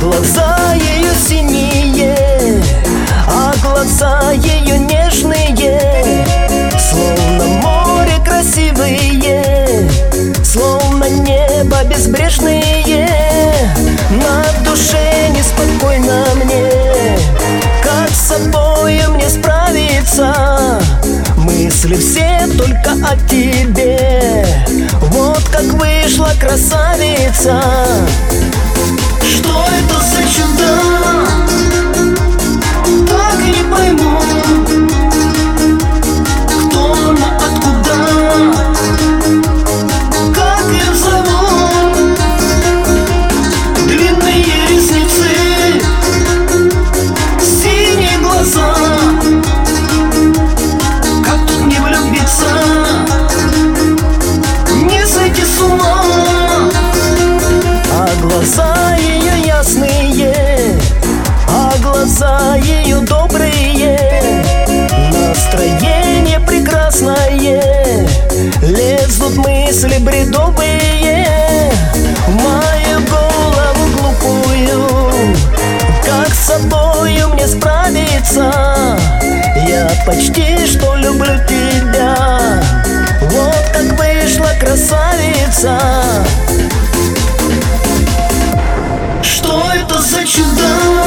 глаза ее синие, а глаза ее нежные, словно море красивые, словно небо безбрежные. На душе неспокойно мне, как с собою мне справиться? Мысли все только о тебе, вот как вышла красавица. Что это за чудо? Так и не пойму, кто она, откуда, как ее зовут. Длинные ресницы, синие глаза, как тут не влюбиться, не сойти с ума. А глаза ее ясные, а глаза ее добрые, настроение прекрасное, лезут мысли бредовые в мою голову глупую. Как с собою мне справиться? Я почти что люблю тебя, вот как вышла красавица. Что это за чудо?